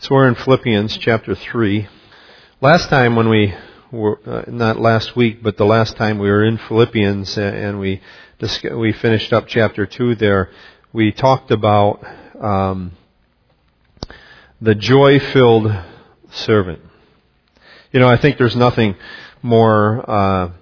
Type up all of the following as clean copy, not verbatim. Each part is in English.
So we're in Philippians chapter 3. Last time when we were, not last week, but the last time we were in Philippians and we finished up chapter 2 there, we talked about the joy-filled servant. You know, I think there's nothing more,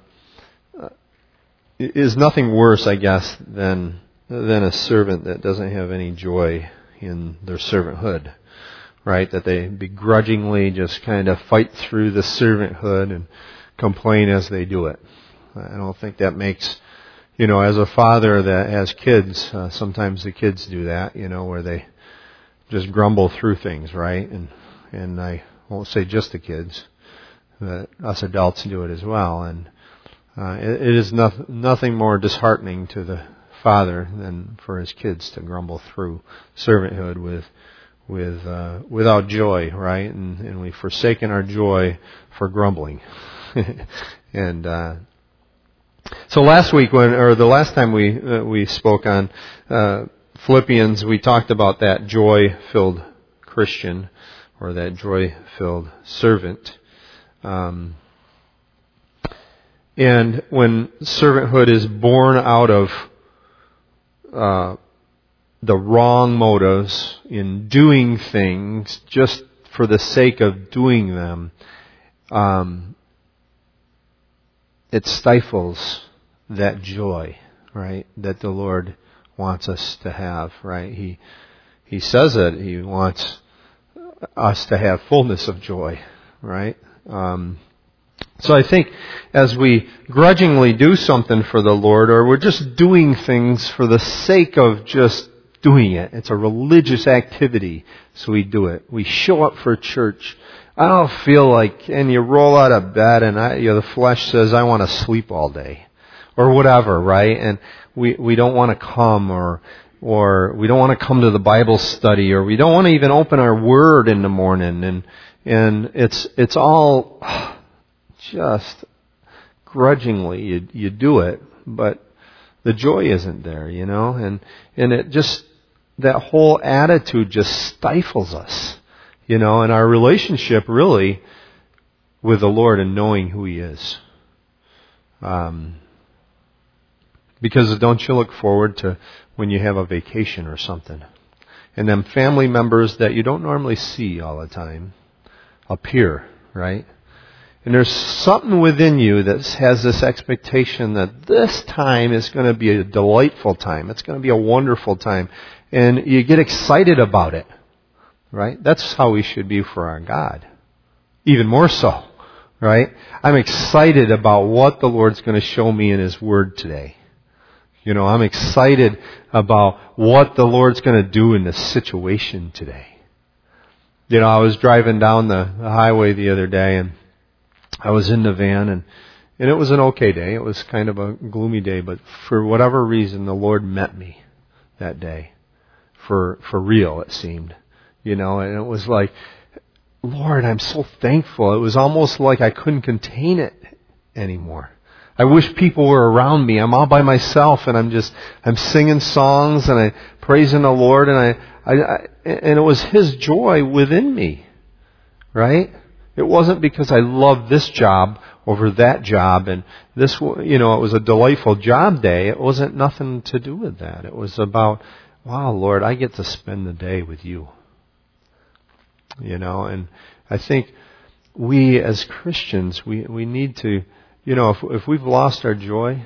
is nothing worse, I guess, than a servant that doesn't have any joy in their servanthood. Right? That they begrudgingly just kind of fight through the servanthood and complain as they do it. I don't think that makes, you know, as a father that has kids, sometimes the kids do that, you know, where they just grumble through things, right? And I won't say just the kids, but us adults do it as well. And it is nothing more disheartening to the father than for his kids to grumble through servanthood without joy, right? And we've forsaken our joy for grumbling. And so last week, the last time we spoke on Philippians, we talked about that joy-filled Christian or that joy-filled servant. And when servanthood is born out of the wrong motives in doing things just for the sake of doing them, it stifles that joy, right, that the Lord wants us to have, right? He says that He wants us to have fullness of joy, right? So I think as we grudgingly do something for the Lord, or we're just doing things for the sake of just doing it. It's a religious activity, so we do it. We show up for church. I don't feel like, and you roll out of bed, and the flesh says, I want to sleep all day, or whatever, right? And we don't want to come, or we don't want to come to the Bible study, or we don't want to even open our Word in the morning, and it's all just grudgingly you do it, but the joy isn't there, you know, and it just, that whole attitude just stifles us, you know, and our relationship really with the Lord and knowing who He is. Because don't you look forward to when you have a vacation or something, and them family members that you don't normally see all the time appear, right? And there's something within you that has this expectation that this time is going to be a delightful time. It's going to be a wonderful time. And you get excited about it, right? That's how we should be for our God. Even more so, right? I'm excited about what the Lord's going to show me in His Word today. You know, I'm excited about what the Lord's going to do in this situation today. You know, I was driving down the highway the other day, and I was in the van, and it was an okay day. It was kind of a gloomy day, but for whatever reason, the Lord met me that day. For real, it seemed. You know, and it was like, Lord, I'm so thankful. It was almost like I couldn't contain it anymore. I wish people were around me. I'm all by myself, and I'm singing songs, and I'm praising the Lord, and and it was His joy within me, right? It wasn't because I loved this job over that job, and this, you know, it was a delightful job day. It wasn't nothing to do with that. It was about, wow, Lord, I get to spend the day with You. You know, and I think we as Christians, we need to, you know, if we've lost our joy,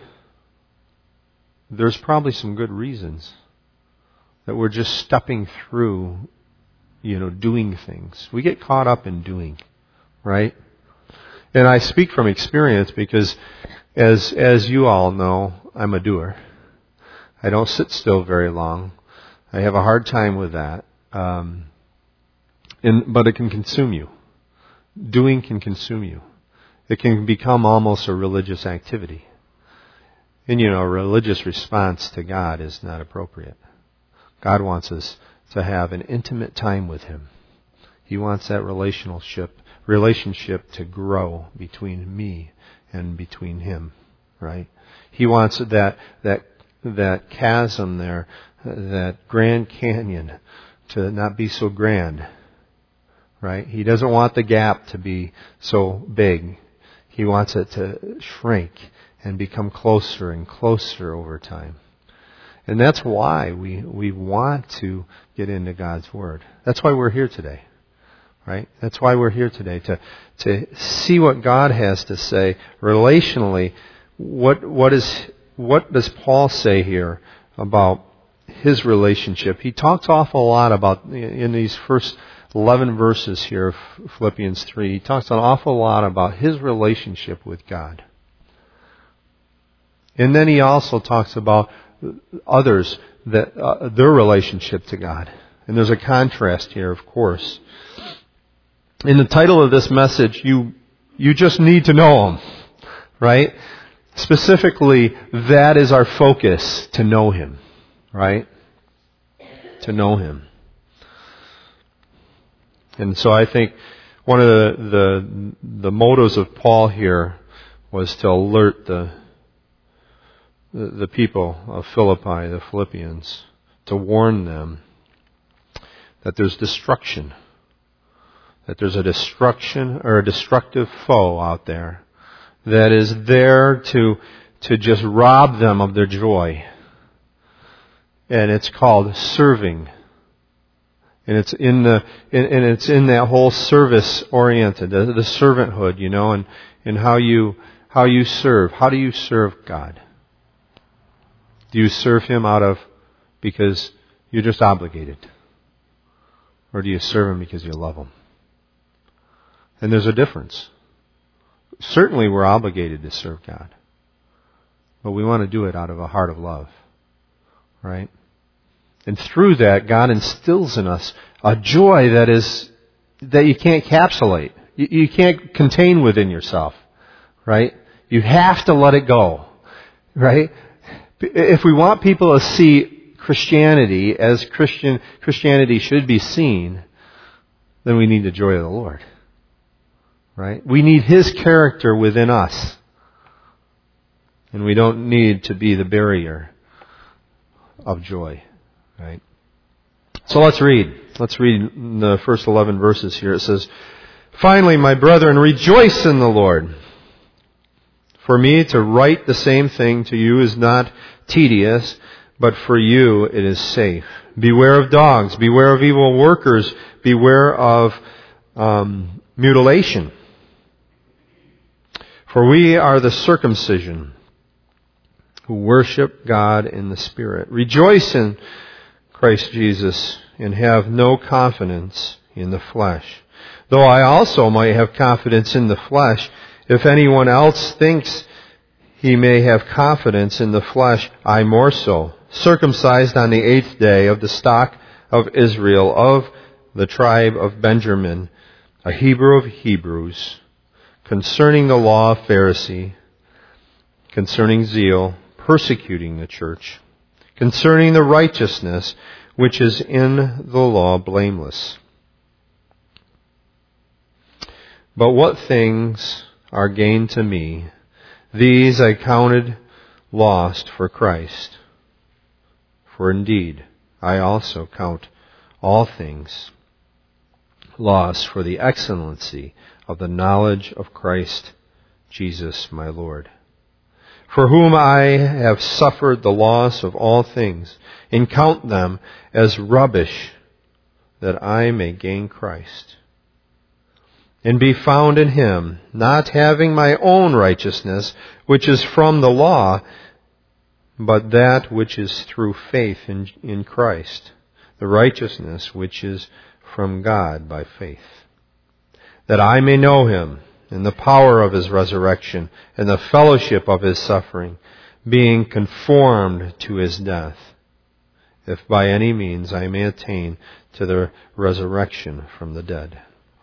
there's probably some good reasons that we're just stepping through, you know, doing things. We get caught up in doing. Right? And I speak from experience because, as you all know, I'm a doer. I don't sit still very long. I have a hard time with that. But it can consume you. Doing can consume you. It can become almost a religious activity. And you know, a religious response to God is not appropriate. God wants us to have an intimate time with Him. He wants that relationship to grow between me and between Him, right? He wants that chasm there, that Grand Canyon, to not be so grand, right? He doesn't want the gap to be so big. He wants it to shrink and become closer and closer over time. And that's why we want to get into God's Word. That's why we're here today. Right? That's why we're here today, to see what God has to say relationally. What does Paul say here about his relationship? He talks awful lot about, in these first 11 verses here of Philippians 3, he talks an awful lot about his relationship with God. And then he also talks about others, that their relationship to God. And there's a contrast here, of course. In the title of this message, you just need to know Him, right? Specifically, that is our focus, to know Him, right? To know Him. And so I think one of the motives of Paul here was to alert the people of Philippi, the Philippians, to warn them that there's destruction. That there's a destruction or a destructive foe out there that is there to just rob them of their joy. And it's called serving. And it's in that whole service oriented, the servanthood, and how you serve. How do you serve God? Do you serve Him because you're just obligated? Or do you serve Him because you love Him? And there's a difference. Certainly we're obligated to serve God. But we want to do it out of a heart of love. Right? And through that, God instills in us a joy that you can't encapsulate. You can't contain within yourself. Right? You have to let it go. Right? If we want people to see Christianity as Christianity should be seen, then we need the joy of the Lord. Right? We need His character within us. And we don't need to be the barrier of joy. Right? So let's read. Let's read the first 11 verses here. It says, "Finally, my brethren, rejoice in the Lord. For me to write the same thing to you is not tedious, but for you it is safe. Beware of dogs, beware of evil workers, beware of mutilation. For we are the circumcision who worship God in the Spirit. Rejoice in Christ Jesus and have no confidence in the flesh. Though I also might have confidence in the flesh, if anyone else thinks he may have confidence in the flesh, I more so. Circumcised on the 8th day of the stock of Israel, of the tribe of Benjamin, a Hebrew of Hebrews, concerning the law of Pharisee, concerning zeal, persecuting the church, concerning the righteousness which is in the law, blameless. But what things are gain to me, these I counted lost for Christ. For indeed, I also count all things lost for the excellency of the knowledge of Christ Jesus my Lord, for whom I have suffered the loss of all things, and count them as rubbish, that I may gain Christ, and be found in Him, not having my own righteousness, which is from the law, but that which is through faith in Christ, the righteousness which is from God by faith, that I may know Him, and the power of His resurrection, and the fellowship of His suffering, being conformed to His death, if by any means I may attain to the resurrection from the dead."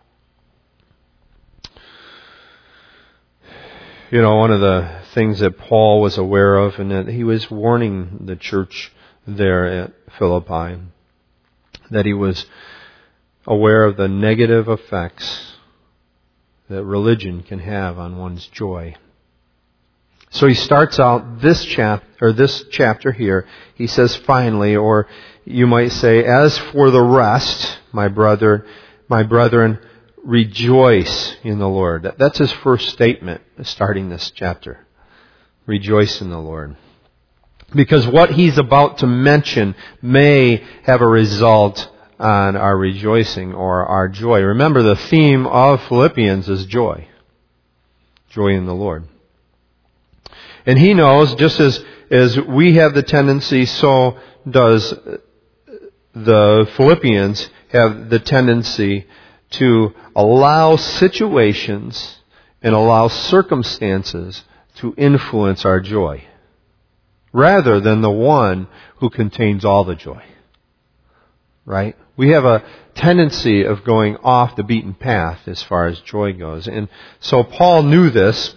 One of the things that Paul was aware of, and that he was warning the church there at Philippi, that he was aware of the negative effects that religion can have on one's joy. So he starts out this chapter here. He says, "Finally," or you might say, "As for the rest, my brethren, rejoice in the Lord. That's his first statement starting this chapter. Rejoice in the Lord. Because what he's about to mention may have a result on our rejoicing or our joy. Remember, the theme of Philippians is joy. Joy in the Lord. And he knows, just as we have the tendency, so does the Philippians have the tendency to allow situations and allow circumstances to influence our joy, rather than the one who contains all the joy. Right? We have a tendency of going off the beaten path as far as joy goes. And so Paul knew this.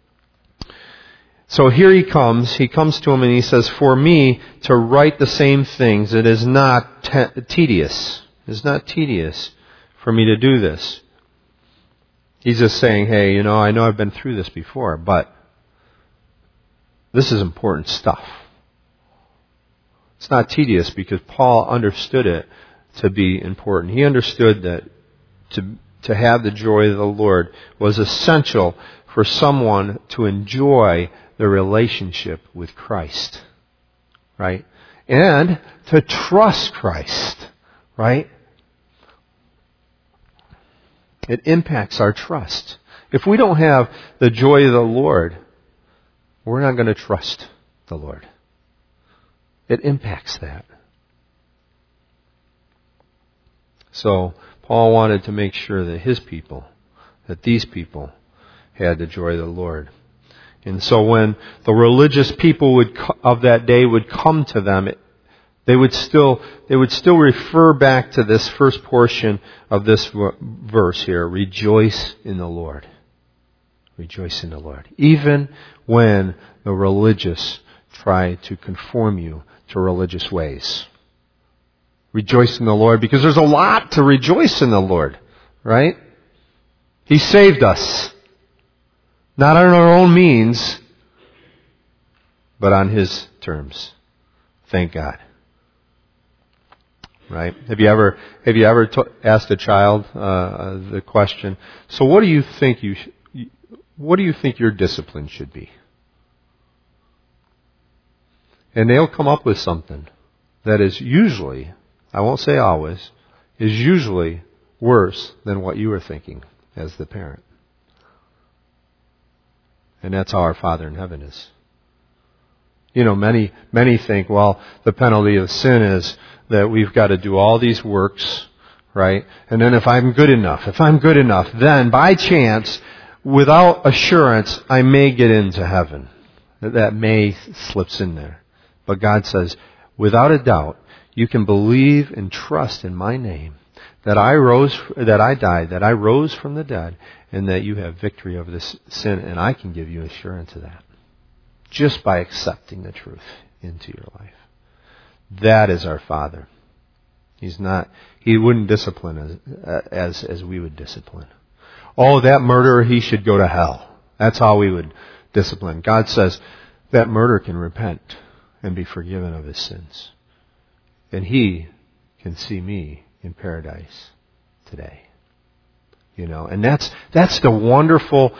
So here he comes to him and he says, for me to write the same things, it is not tedious. It is not tedious for me to do this. He's just saying, hey, I know I've been through this before, but this is important stuff. It's not tedious because Paul understood it to be important. He understood that to have the joy of the Lord was essential for someone to enjoy the relationship with Christ. Right? And to trust Christ. Right? It impacts our trust. If we don't have the joy of the Lord, we're not going to trust the Lord. It impacts that. So Paul wanted to make sure that these people had the joy of the Lord. And so when the religious people of that day would come to them, they would still refer back to this first portion of this verse here. Rejoice in the Lord. Rejoice in the Lord. Even when the religious try to conform you to religious ways. Rejoice in the Lord, because there's a lot to rejoice in the Lord, right? He saved us. Not on our own means, but on His terms. Thank God. Right? Have you ever asked a child the question, so what do you think your discipline should be? And they'll come up with something that is usually, I won't say always, is usually worse than what you were thinking as the parent. And that's how our Father in heaven is. Many think, well, the penalty of sin is that we've got to do all these works, right? And then if I'm good enough, then by chance, without assurance, I may get into heaven. That may slips in there. But God says, without a doubt, you can believe and trust in my name, that I died, that I rose from the dead, and that you have victory over this sin, and I can give you assurance of that. Just by accepting the truth into your life. That is our Father. He wouldn't discipline as we would discipline. Oh, that murderer, he should go to hell. That's how we would discipline. God says that murderer can repent and be forgiven of his sins. And he can see me in paradise today. And that's the wonderful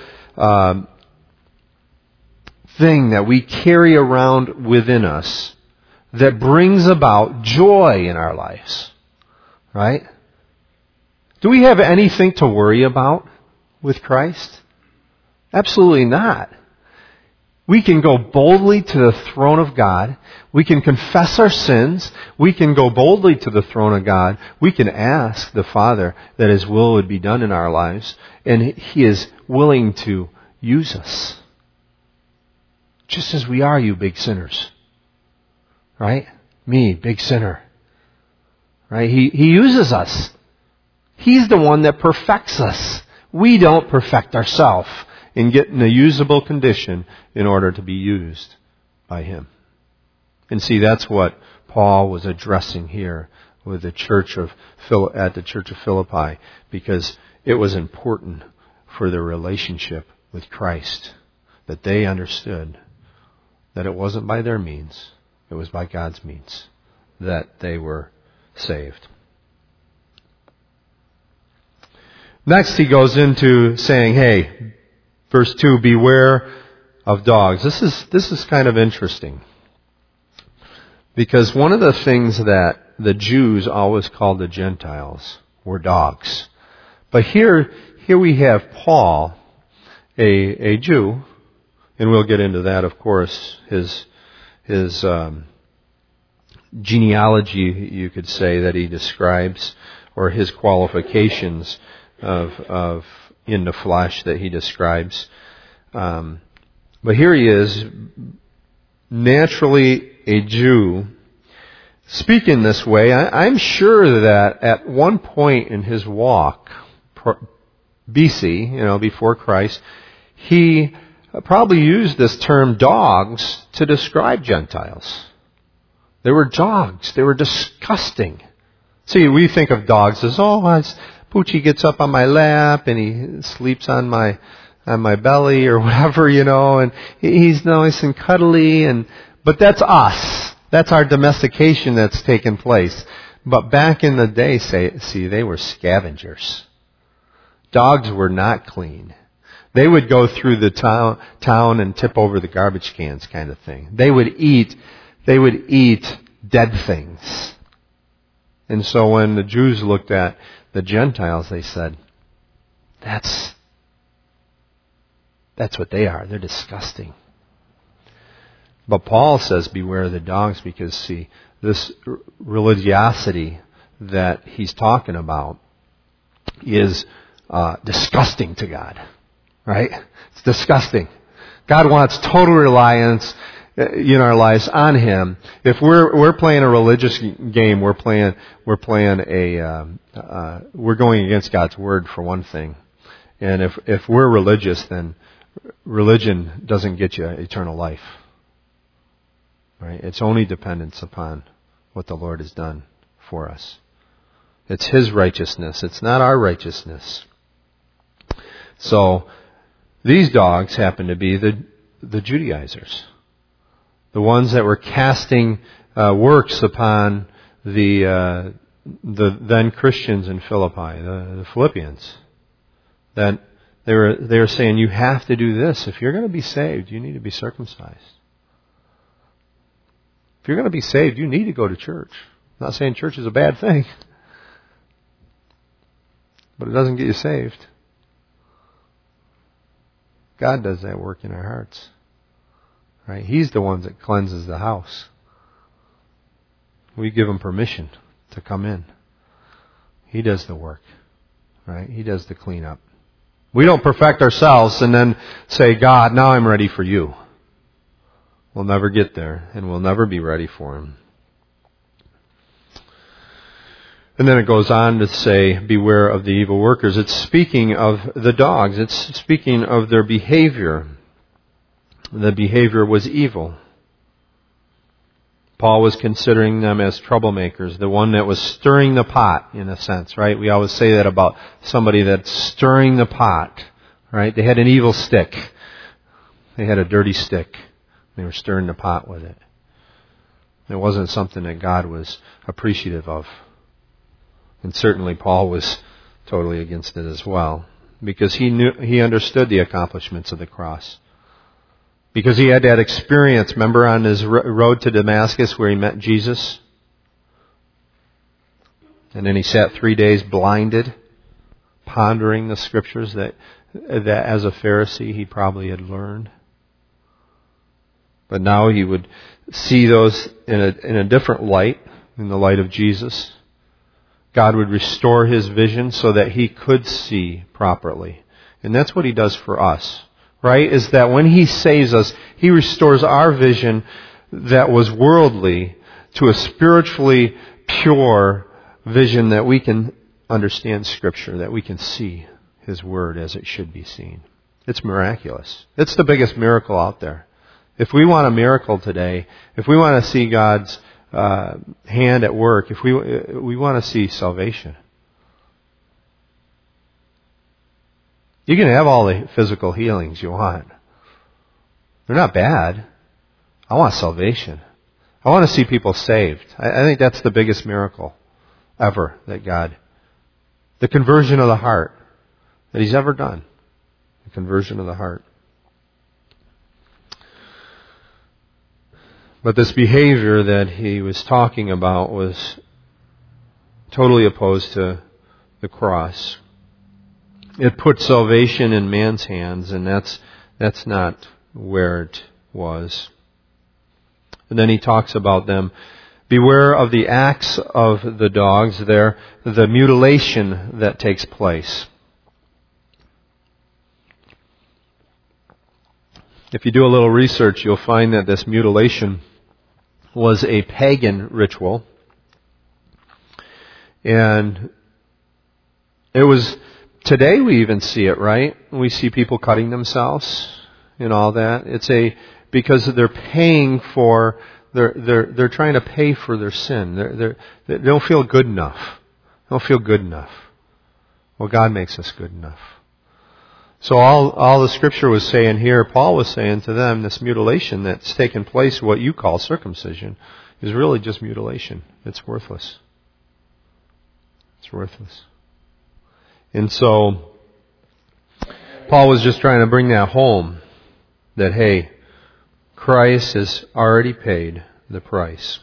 thing that we carry around within us that brings about joy in our lives. Right? Do we have anything to worry about with Christ? Absolutely not. We can go boldly to the throne of God. We can confess our sins. We can go boldly to the throne of God. We can ask the Father that His will would be done in our lives. And He is willing to use us. Just as we are, you big sinners. Right? Me, big sinner. Right? He uses us. He's the one that perfects us. We don't perfect ourselves and get in a usable condition in order to be used by Him. And see, that's what Paul was addressing here with the church at the church of Philippi, because it was important for their relationship with Christ that they understood that it wasn't by their means, it was by God's means that they were saved. Next he goes into saying, hey, verse 2, beware of dogs. This is kind of interesting. Because one of the things that the Jews always called the Gentiles were dogs. But here we have Paul, a Jew, and we'll get into that, of course, his genealogy, you could say, that he describes, or his qualifications of in the flesh that he describes. But here he is, naturally a Jew, speaking this way. I'm sure that at one point in his walk, BC, before Christ, he probably used this term dogs to describe Gentiles. They were dogs. They were disgusting. See, we think of dogs as, Poochie gets up on my lap and he sleeps on my belly or whatever, and he's nice and cuddly, but that's us. That's our domestication that's taken place. But back in the day, they were scavengers. Dogs were not clean. They would go through the town and tip over the garbage cans, kind of thing. They would eat dead things. And so when the Jews looked at the Gentiles, they said, that's what they are. They're disgusting. But Paul says, beware of the dogs, because, see, this religiosity that he's talking about is disgusting to God. Right? It's disgusting. God wants total reliance in our lives on Him. If we're playing a religious game, we're going against God's Word, for one thing. And if we're religious, then religion doesn't get you eternal life. Right? It's only dependence upon what the Lord has done for us. It's His righteousness. It's not our righteousness. So these dogs happen to be the Judaizers, the ones that were casting works upon the then Christians in Philippi, the Philippians. That they were saying, you have to do this. If you're going to be saved, you need to be circumcised. If you're going to be saved, you need to go to church. I'm not saying church is a bad thing, but it doesn't get you saved. God does that work in our hearts. Right? He's the one that cleanses the house. We give Him permission to come in. He does the work. Right? He does the cleanup. We don't perfect ourselves and then say, God, now I'm ready for you. We'll never get there, and we'll never be ready for Him. And then it goes on to say, beware of the evil workers. It's speaking of the dogs. It's speaking of their behavior. The behavior was evil. Paul was considering them as troublemakers, the one that was stirring the pot, in a sense, right? We always say that about somebody that's stirring the pot, right? They had an evil stick. They had a dirty stick. They were stirring the pot with it. It wasn't something that God was appreciative of. And certainly Paul was totally against it as well, because he understood the accomplishments of the cross. Because he had that experience, remember, on his road to Damascus where he met Jesus? And then he sat 3 days blinded, pondering the Scriptures that as a Pharisee he probably had learned. But now he would see those in a different light, in the light of Jesus. God would restore his vision so that he could see properly. And that's what He does for us, right? Is that when He saves us, He restores our vision that was worldly to a spiritually pure vision that we can understand Scripture, that we can see His Word as it should be seen. It's miraculous. It's the biggest miracle out there. If we want a miracle today, if we want to see God's hand at work, if we want to see salvation, you can have all the physical healings you want. They're not bad. I want salvation. I want to see people saved. I think that's the biggest miracle ever that God, the conversion of the heart. that He's ever done. The conversion of the heart. But this behavior that he was talking about was totally opposed to the cross. It put salvation in man's hands, and that's not where it was. And then he talks about them. Beware of the acts of the dogs there, the mutilation that takes place. If you do a little research, you'll find that this mutilation was a pagan ritual. And it was, today we even see it, right? We see people cutting themselves and all that. Because they're paying for, they're trying to pay for their sin. They don't feel good enough. They don't feel good enough. Well, God makes us good enough. So all the Scripture was saying here, Paul was saying to them, this mutilation that's taken place, what you call circumcision, is really just mutilation. It's worthless. It's worthless. And so, Paul was just trying to bring that home, that hey, Christ has already paid the price.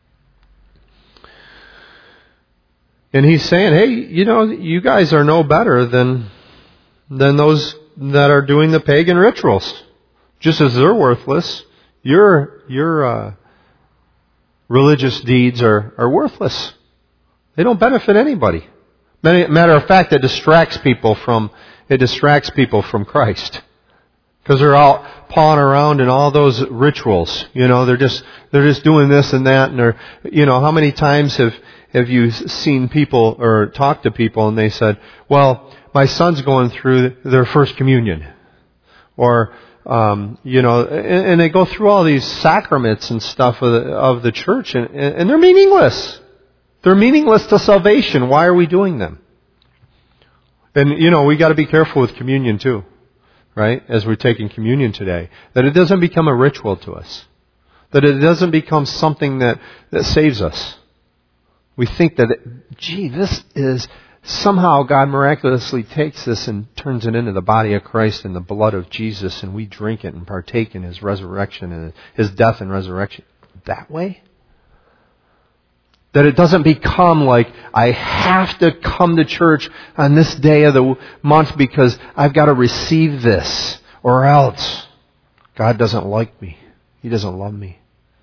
And he's saying, hey, you guys are no better than those that are doing the pagan rituals. Just as they're worthless, your religious deeds are worthless. They don't benefit anybody. Matter of fact, it distracts people from Christ. Because they're all pawing around in all those rituals. They're just doing this and that, and how many times have you seen people or talked to people and they said, well, my son's going through their first communion. Or, and they go through all these sacraments and stuff of the church, and they're meaningless. They're meaningless to salvation. Why are we doing them? And, we got to be careful with communion too, right? As we're taking communion today. That it doesn't become a ritual to us. That it doesn't become something that saves us. We think that, this is, somehow God miraculously takes this and turns it into the body of Christ and the blood of Jesus, and we drink it and partake in His resurrection and His death and resurrection. That way? That it doesn't become like, I have to come to church on this day of the month because I've got to receive this, or else God doesn't like me. He doesn't love me.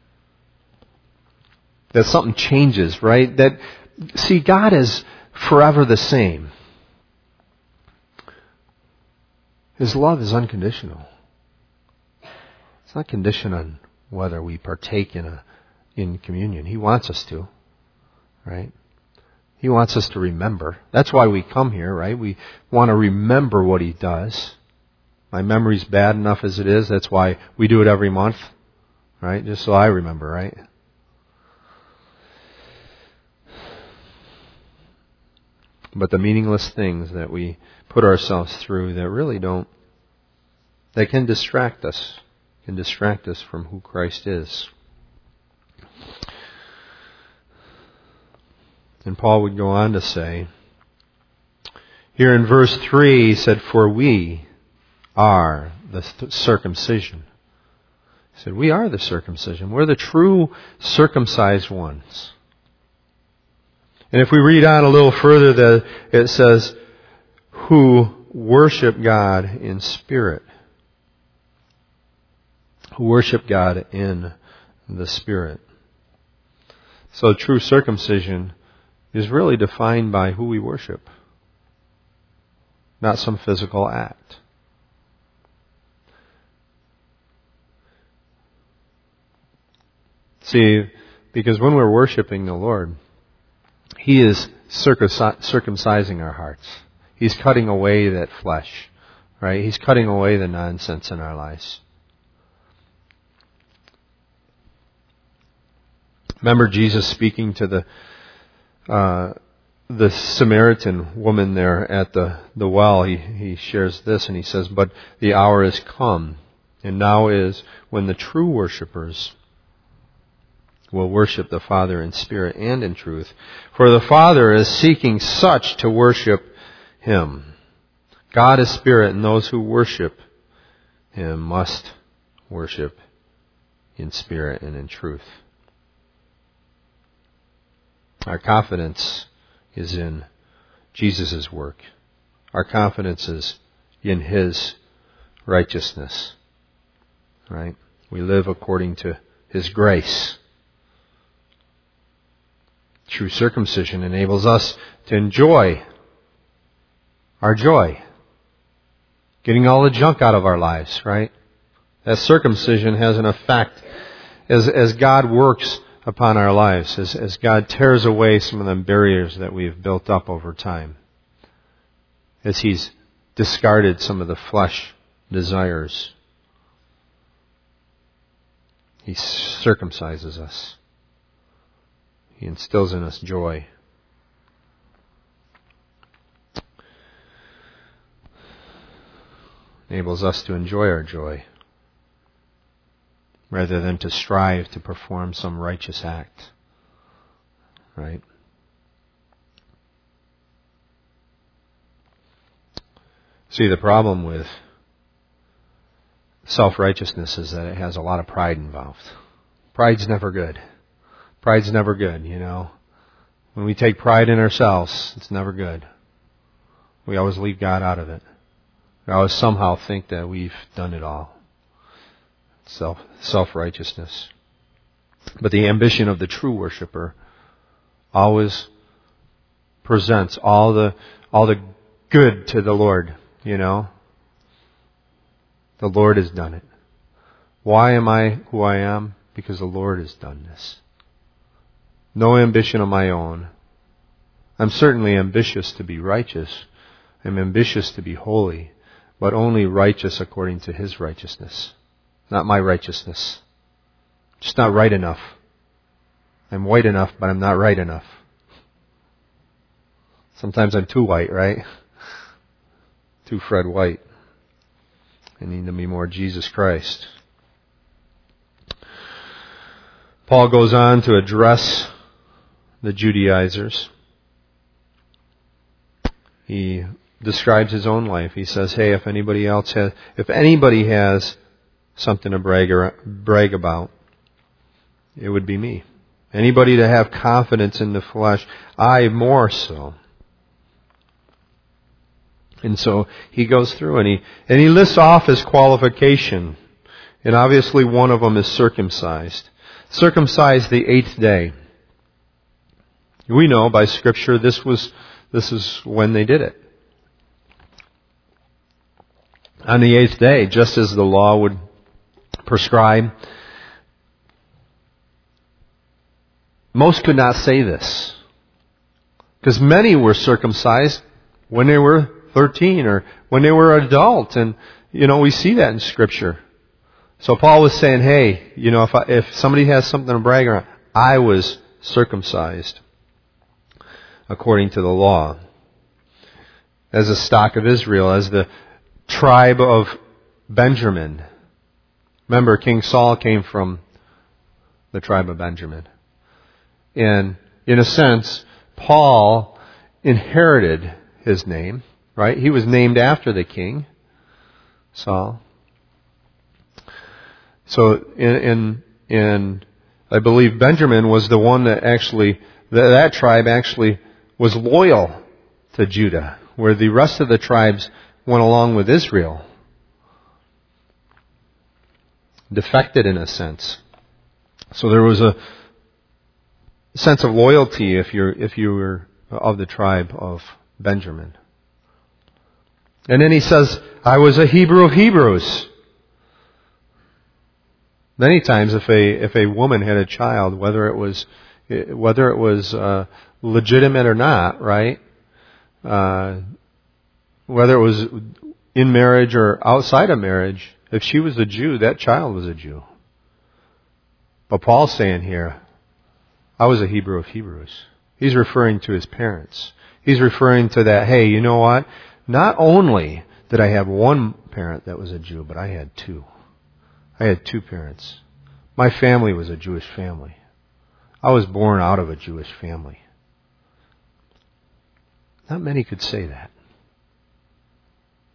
That something changes, right? See, God is forever the same. His love is unconditional. It's not conditioned on whether we partake in communion. He wants us to, right? He wants us to remember. That's why we come here, right? We want to remember what He does. My memory's bad enough as it is. That's why we do it every month, right? Just so I remember, right? But the meaningless things that we put ourselves through that really they can distract us. Can distract us from who Christ is. And Paul would go on to say, here in verse 3, he said, for we are the circumcision. He said, we are the circumcision. We're the true circumcised ones. And if we read on a little further, it says, who worship God in spirit. Who worship God in the Spirit. So true circumcision is really defined by who we worship, not some physical act. See, because when we're worshiping the Lord, He is circumcising our hearts. He's cutting away that flesh, right? He's cutting away the nonsense in our lives. Remember Jesus speaking to the Samaritan woman there at the well. He shares this and he says, but the hour is come, and now is when the true worshipers will worship the Father in spirit and in truth. For the Father is seeking such to worship Him. God is spirit, and those who worship Him must worship in spirit and in truth. Our confidence is in Jesus' work. Our confidence is in His righteousness. Right? We live according to His grace. True circumcision enables us to enjoy our joy. Getting all the junk out of our lives, right? That circumcision has an effect as God works upon our lives, as God tears away some of the barriers that we've built up over time, as He's discarded some of the flesh desires. He circumcises us. He instills in us joy. Enables us to enjoy our joy rather than to strive to perform some righteous act. Right? See, the problem with self-righteousness is that it has a lot of pride involved. Pride's never good. Pride's never good, you know. When we take pride in ourselves, it's never good. We always leave God out of it. We always somehow think that we've done it all. Self-righteousness. But the ambition of the true worshiper always presents all the good to the Lord, you know. The Lord has done it. Why am I who I am? Because the Lord has done this. No ambition of my own. I'm certainly ambitious to be righteous. I'm ambitious to be holy, but only righteous according to His righteousness, not my righteousness. Just not right enough. I'm white enough, but I'm not right enough. Sometimes I'm too white, right? Too Fred White. I need to be more Jesus Christ. Paul goes on to address the Judaizers. He describes his own life. He says, hey, if anybody has something to brag about, it would be me. Anybody to have confidence in the flesh, I more so. And so he goes through and he lists off his qualification. And obviously one of them is circumcised. Circumcised the 8th day. We know by Scripture this is when they did it. On the 8th day, just as the law would prescribe. Most could not say this. Because many were circumcised when they were 13 or when they were adult. And, we see that in Scripture. So Paul was saying, hey, if somebody has something to brag around, I was circumcised according to the law. As a stock of Israel, as the tribe of Benjamin. Remember, King Saul came from the tribe of Benjamin. And in a sense, Paul inherited his name, right? He was named after the king, Saul. So in I believe Benjamin was the one that actually, that tribe actually was loyal to Judah, where the rest of the tribes went along with Israel. Defected in a sense. So there was a sense of loyalty if you were of the tribe of Benjamin. And then he says, I was a Hebrew of Hebrews. Many times if a woman had a child, whether it was legitimate or not, right? Whether it was in marriage or outside of marriage, if she was a Jew, that child was a Jew. But Paul's saying here, I was a Hebrew of Hebrews. He's referring to his parents. He's referring to that, hey, you know what? Not only did I have one parent that was a Jew, but I had two. I had two parents. My family was a Jewish family. I was born out of a Jewish family. Not many could say that.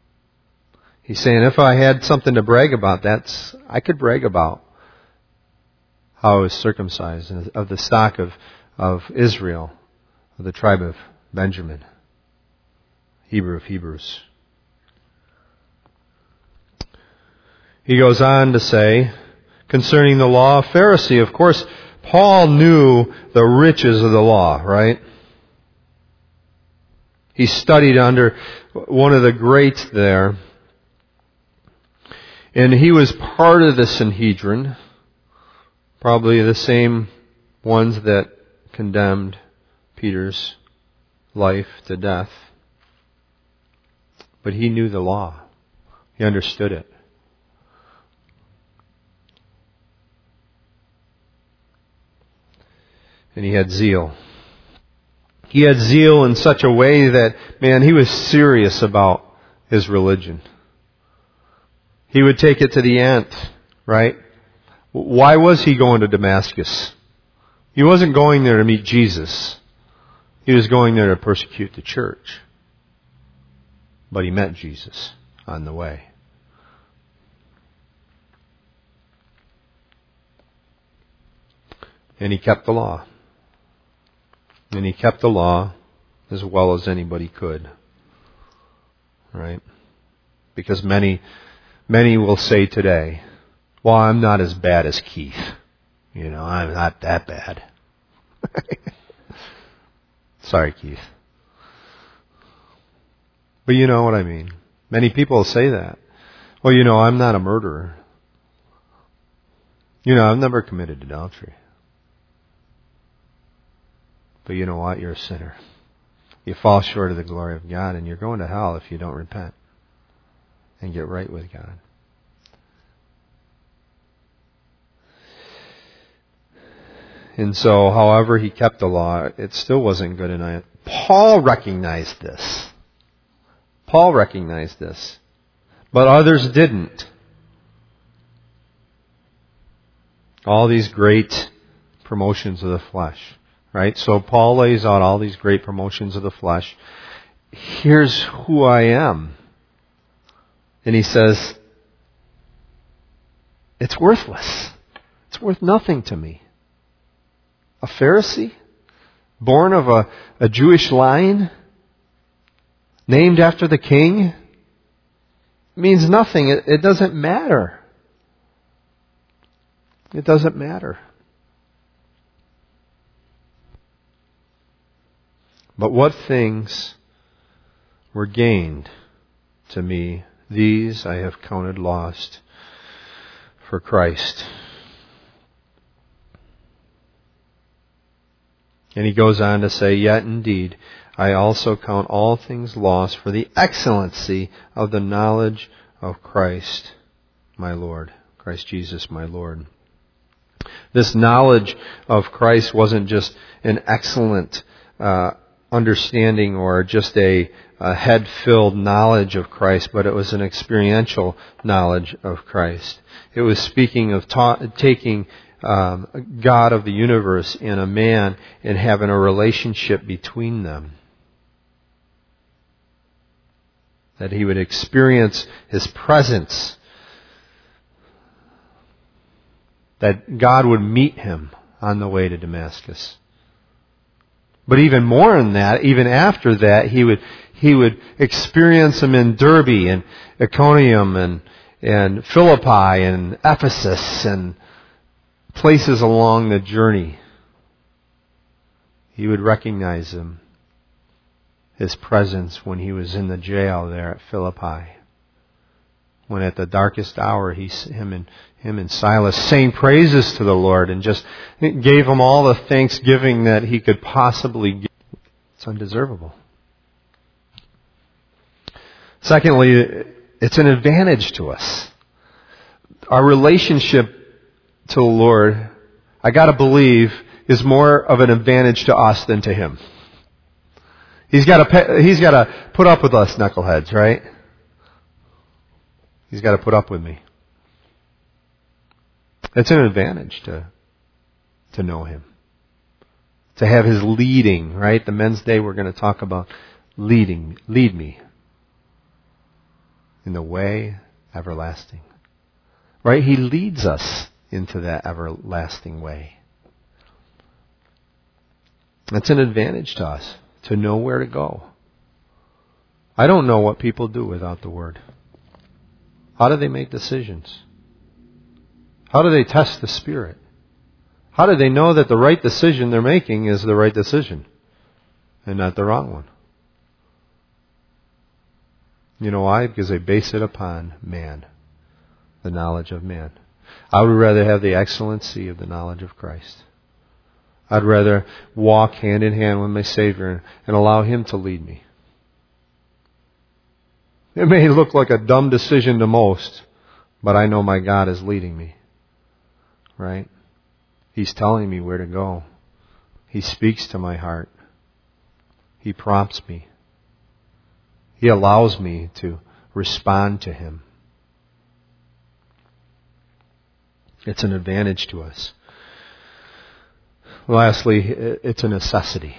He's saying, if I had something to brag about, I could brag about how I was circumcised, of the stock of Israel, of the tribe of Benjamin, Hebrew of Hebrews. He goes on to say, concerning the law of Pharisee, of course, Paul knew the riches of the law, right? He studied under one of the greats there. And he was part of the Sanhedrin, probably the same ones that condemned Peter's life to death. But he knew the law. He understood it. And he had zeal. He had zeal in such a way that, man, he was serious about his religion. He would take it to the nth, right? Why was he going to Damascus? He wasn't going there to meet Jesus. He was going there to persecute the church. But he met Jesus on the way. And he kept the law. And he kept the law as well as anybody could. Right? Because many will say today, well, I'm not as bad as Keith. I'm not that bad. Sorry, Keith. But you know what I mean. Many people say that. Well, I'm not a murderer. I've never committed adultery. But you know what? You're a sinner. You fall short of the glory of God, and you're going to hell if you don't repent and get right with God. And so, however he kept the law, it still wasn't good enough. Paul recognized this. But others didn't. All these great promotions of the flesh. Right? So Paul lays out all these great promotions of the flesh. Here's who I am. And he says, it's worthless. It's worth nothing to me. A Pharisee, born of a Jewish line, named after the king, means nothing. It doesn't matter. It doesn't matter. But what things were gained to me, these I have counted lost for Christ. And he goes on to say, yet indeed, I also count all things lost for the excellency of the knowledge of Christ, my Lord. Christ Jesus, my Lord. This knowledge of Christ wasn't just an excellent understanding or just a head-filled knowledge of Christ, but it was an experiential knowledge of Christ. It was speaking of taking God of the universe and a man and having a relationship between them. That he would experience His presence. That God would meet him on the way to Damascus. But even more than that, even after that, he would experience him in Derbe and Iconium and Philippi and Ephesus and places along the journey. He would recognize him, his presence when he was in the jail there at Philippi. When at the darkest hour, him and Silas sang praises to the Lord and just gave him all the thanksgiving that he could possibly give. It's undeservable. Secondly, it's an advantage to us. Our relationship to the Lord, I got to believe, is more of an advantage to us than to Him. He's got to put up with us knuckleheads, right? He's got to put up with me. It's an advantage to know Him. To have His leading, right? The Men's Day we're going to talk about lead me. in the way everlasting. Right? He leads us into that everlasting way. It's an advantage to us to know where to go. I don't know what people do without the Word. How do they make decisions? How do they test the Spirit? How do they know that the right decision they're making is the right decision and not the wrong one? You know why? Because they base it upon man, the knowledge of man. I would rather have the excellency of the knowledge of Christ. I'd rather walk hand in hand with my Savior and allow Him to lead me. It may look like a dumb decision to most, but I know my God is leading me. Right? He's telling me where to go. He speaks to my heart. He prompts me. He allows me to respond to Him. It's an advantage to us. Lastly, it's a necessity.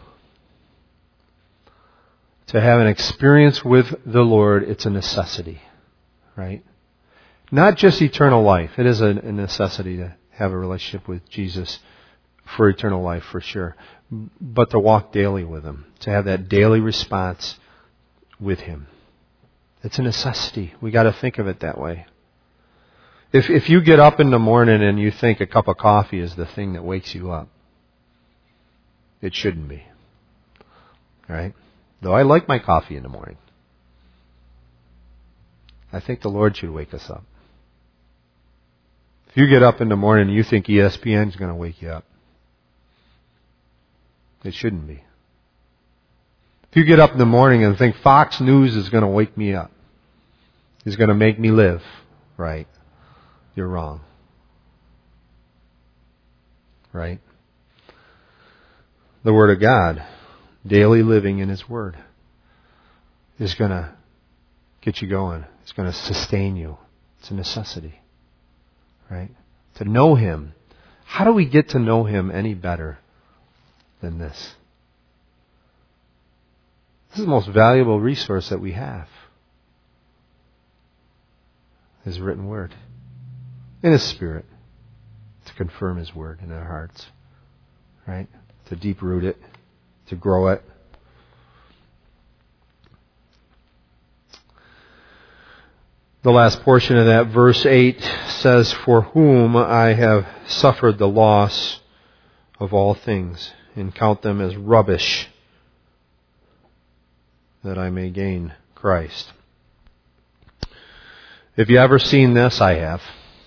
To have an experience with the Lord, it's a necessity. Right? Not just eternal life. It is a necessity to have a relationship with Jesus for eternal life, for sure. But to walk daily with Him. To have that daily response with Him. It's a necessity. We got to think of it that way. If you get up in the morning and you think a cup of coffee is the thing that wakes you up, it shouldn't be. Right? Though I like my coffee in the morning. I think the Lord should wake us up. If you get up in the morning and you think ESPN is going to wake you up, it shouldn't be. If you get up in the morning and think Fox News is going to wake me up, is going to make me live, right? You're wrong. Right? The Word of God, daily living in His Word, is going to get you going. It's going to sustain you. It's a necessity. Right? To know Him. How do we get to know Him any better than this? This is the most valuable resource that we have. His written Word. In His Spirit. To confirm His Word in our hearts. Right? To deep root it. To grow it. The last portion of that, verse 8, says, "For whom I have suffered the loss of all things, and count them as rubbish, that I may gain Christ." Have you ever seen this? I have.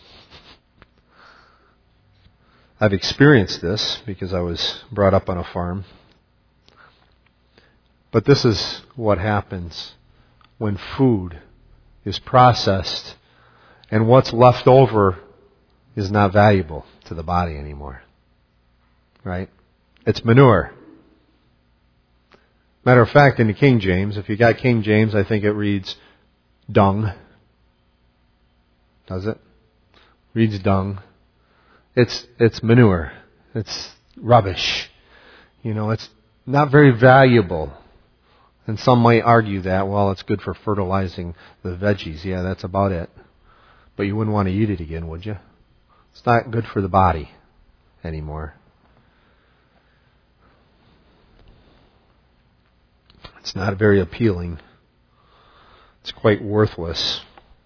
I've experienced this because I was brought up on a farm. But this is what happens when food is processed and what's left over is not valuable to the body anymore. Right? It's manure. Matter of fact, in the King James, if you got King James, I think it reads dung. Does it? Reads dung. It's manure. It's rubbish. You know, it's not very valuable. And some might argue that, well, it's good for fertilizing the veggies. Yeah, that's about it. But you wouldn't want to eat it again, would you? It's not good for the body anymore. It's not very appealing. It's quite worthless.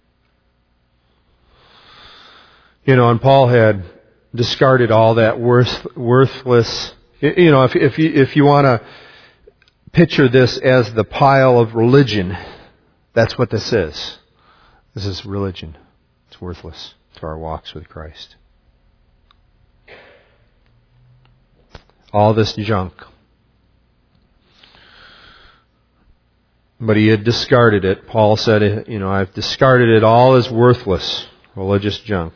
You know, and Paul had discarded all that worthless. You know, if you want to picture this as the pile of religion, that's what this is. This is religion. It's worthless to our walks with Christ. All this junk. But he had discarded it. Paul said, you know, I've discarded it all as worthless, religious junk,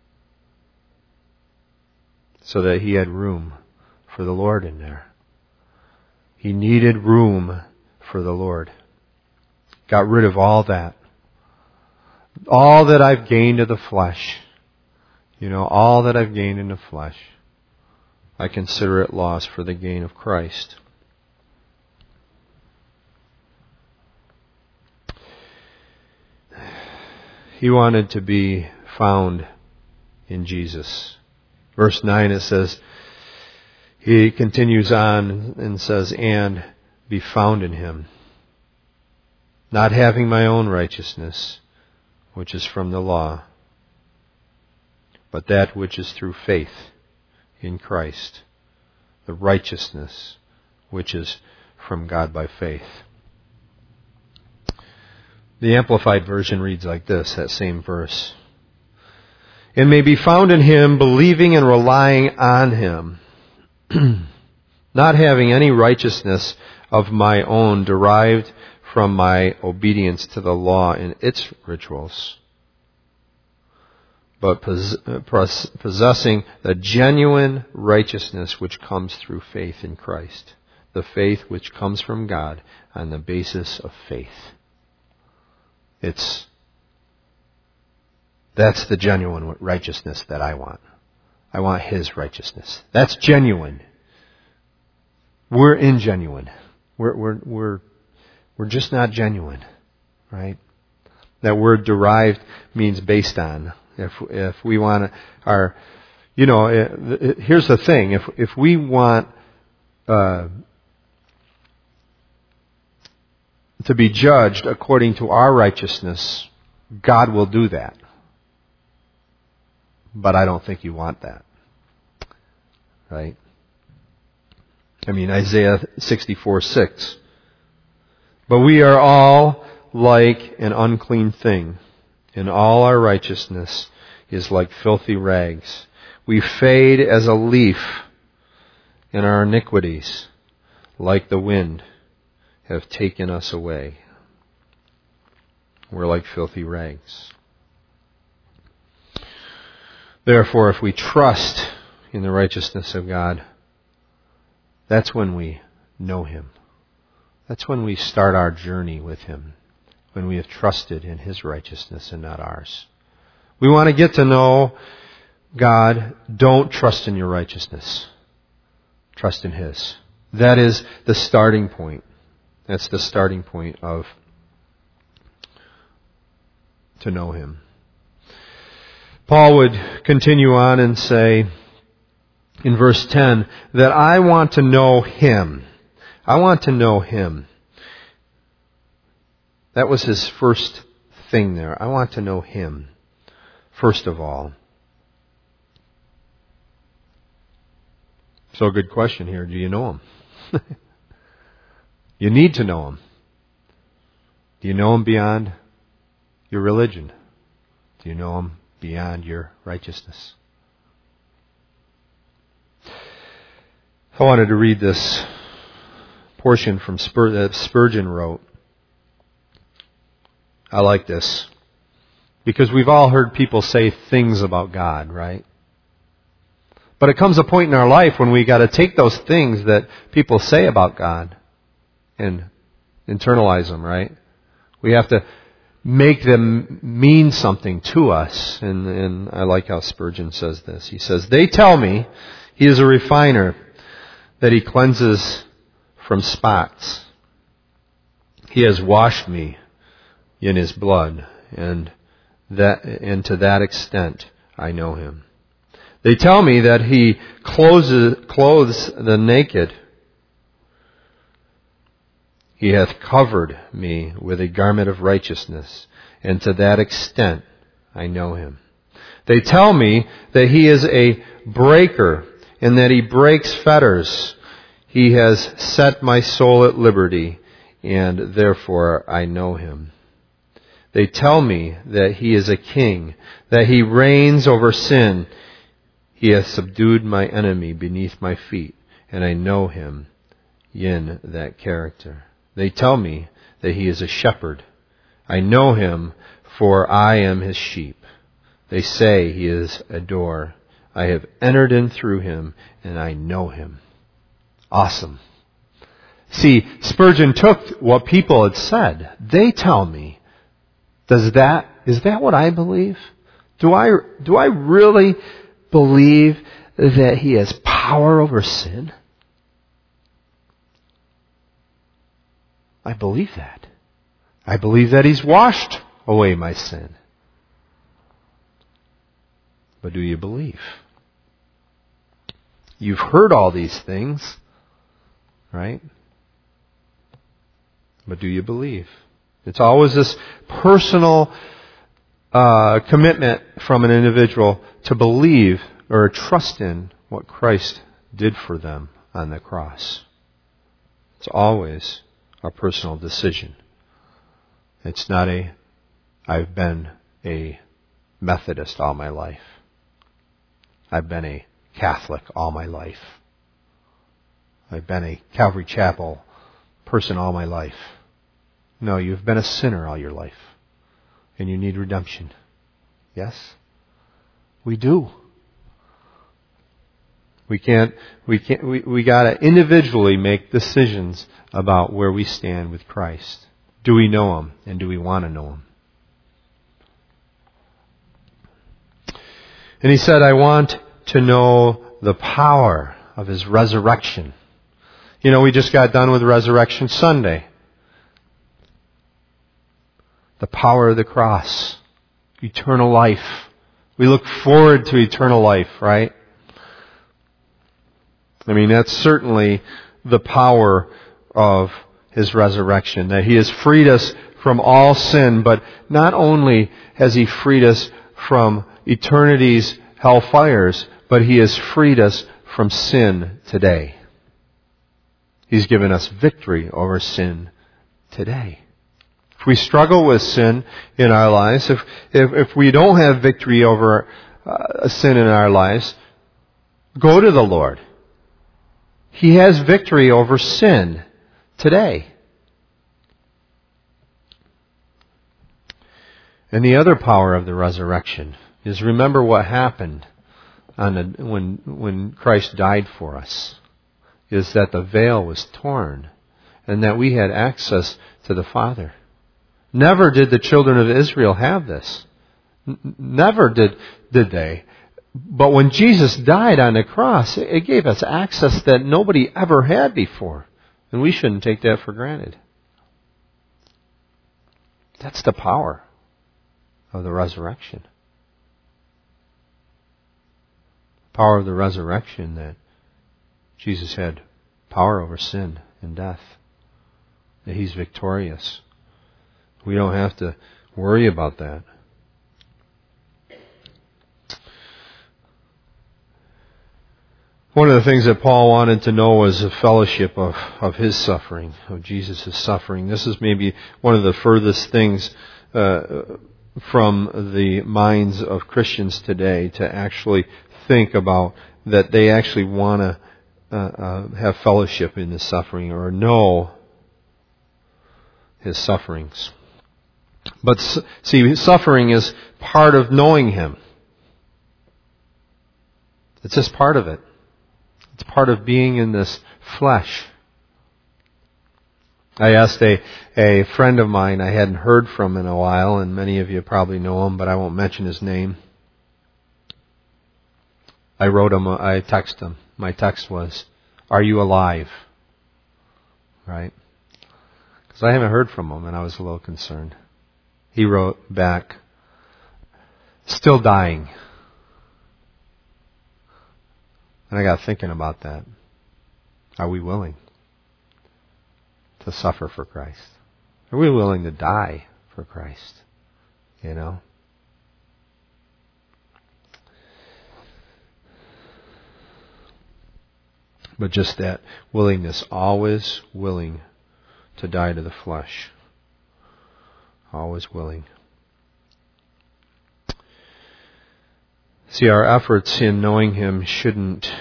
so that he had room for the Lord in there. He needed room for the Lord. Got rid of all that. All that I've gained of the flesh. You know, all that I've gained in the flesh, I consider it loss for the gain of Christ. He wanted to be found in Jesus. Verse 9 it says, he continues on and says, and be found in him, not having my own righteousness, which is from the law, but that which is through faith in Christ, the righteousness which is from God by faith. The Amplified Version reads like this, that same verse. And may be found in him, believing and relying on him, not having any righteousness of my own derived from my obedience to the law and its rituals, but possessing the genuine righteousness which comes through faith in Christ, the faith which comes from God on the basis of faith. That's the genuine righteousness that I want. I want his righteousness. That's genuine. We're ingenuine. We're just not genuine, right? That word derived means based on. If we want here's the thing. If we want to be judged according to our righteousness, God will do that. But I don't think you want that. Right? I mean, Isaiah 64:6. But we are all like an unclean thing, and all our righteousness is like filthy rags. We fade as a leaf, and our iniquities, like the wind, have taken us away. We're like filthy rags. Therefore, if we trust in the righteousness of God, that's when we know him. That's when we start our journey with him, when we have trusted in his righteousness and not ours. We want to get to know God. Don't trust in your righteousness. Trust in his. That is the starting point. That's the starting point of to know him. Paul would continue on and say in verse 10 that I want to know him. I want to know him. That was his first thing there. I want to know him, first of all. So a good question here. Do you know him? You need to know him. Do you know him beyond your religion? Do you know him beyond your righteousness? I wanted to read this portion from that Spurgeon wrote. I like this because we've all heard people say things about God, right? But it comes a point in our life when we got to take those things that people say about God and internalize them, right? We have to make them mean something to us. And I like how Spurgeon says this. He says, they tell me he is a refiner, that he cleanses from spots. He has washed me in his blood, and to that extent I know him. They tell me that he clothes the naked. He hath covered me with a garment of righteousness, and to that extent I know him. They tell me that he is a breaker, and that he breaks fetters. He has set my soul at liberty, and therefore I know him. They tell me that he is a king, that he reigns over sin. He hath subdued my enemy beneath my feet, and I know him in that character. They tell me that he is a shepherd. I know him, for I am his sheep. They say he is a door. I have entered in through him, and I know him. Awesome. See, Spurgeon took what people had said. They tell me. Is that what I believe? Do I really believe that he has power over sin? I believe that. I believe that he's washed away my sin. But do you believe? You've heard all these things, right? But do you believe? It's always this personal commitment from an individual to believe or trust in what Christ did for them on the cross. It's always a personal decision. It's not I've been a Methodist all my life. I've been a Catholic all my life. I've been a Calvary Chapel person all my life. No, you've been a sinner all your life. And you need redemption. Yes? We do. We gotta individually make decisions about where we stand with Christ. Do we know Him? And do we want to know Him? And he said, I want to know the power of His resurrection. You know, we just got done with Resurrection Sunday. The power of the cross. Eternal life. We look forward to eternal life, right? I mean, that's certainly the power of His resurrection. That He has freed us from all sin, but not only has He freed us from eternity's hellfires, but He has freed us from sin today. He's given us victory over sin today. If we struggle with sin in our lives, if we don't have victory over sin in our lives, go to the Lord. He has victory over sin today. And the other power of the resurrection is, remember what happened when Christ died for us, is that the veil was torn and that we had access to the Father. Never did the children of Israel have this. Never did they. But when Jesus died on the cross, it gave us access that nobody ever had before. And we shouldn't take that for granted. That's the power of the resurrection. Power of the resurrection, that Jesus had power over sin and death. That He's victorious. We don't have to worry about that. One of the things that Paul wanted to know was the fellowship of his suffering, of Jesus' suffering. This is maybe one of the furthest things from the minds of Christians today, to actually think about that they actually want to have fellowship in His suffering or know His sufferings. But see, suffering is part of knowing Him. It's just part of it. It's part of being in this flesh. I asked a friend of mine I hadn't heard from in a while, and many of you probably know him, but I won't mention his name. I texted him. My text was, "Are you alive?" Right? Because I haven't heard from him, and I was a little concerned. He wrote back, "Still dying." And I got thinking about that. Are we willing to suffer for Christ? Are we willing to die for Christ? You know? But just that willingness, always willing to die to the flesh. Always willing. See, our efforts in knowing Him shouldn't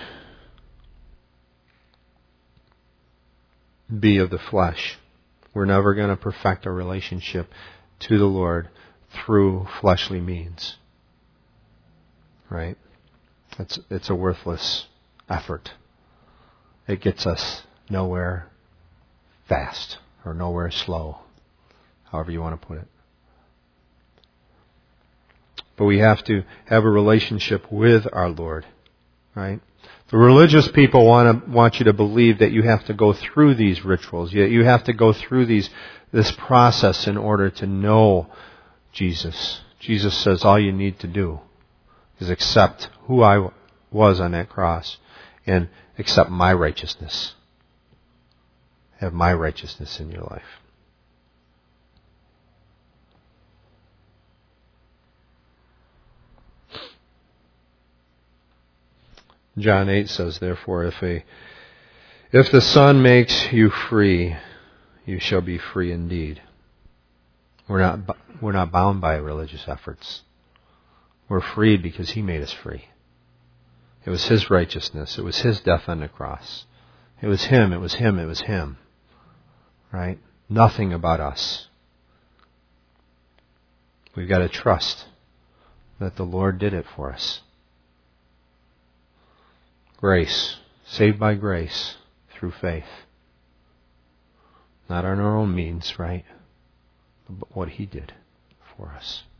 be of the flesh. We're never going to perfect a relationship to the Lord through fleshly means. Right? It's a worthless effort. It gets us nowhere fast or nowhere slow, however you want to put it. But we have to have a relationship with our Lord, right? The religious people want you to believe that you have to go through these rituals. You have to go through this process in order to know Jesus. Jesus says all you need to do is accept who I was on that cross and accept my righteousness. Have my righteousness in your life. John 8 says, therefore, if the Son makes you free, you shall be free indeed. We're not bound by religious efforts. We're freed because He made us free. It was His righteousness. It was His death on the cross. It was Him, it was Him, it was Him. Right? Nothing about us. We've got to trust that the Lord did it for us. Grace. Saved by grace through faith. Not on our own means, right? But what He did for us.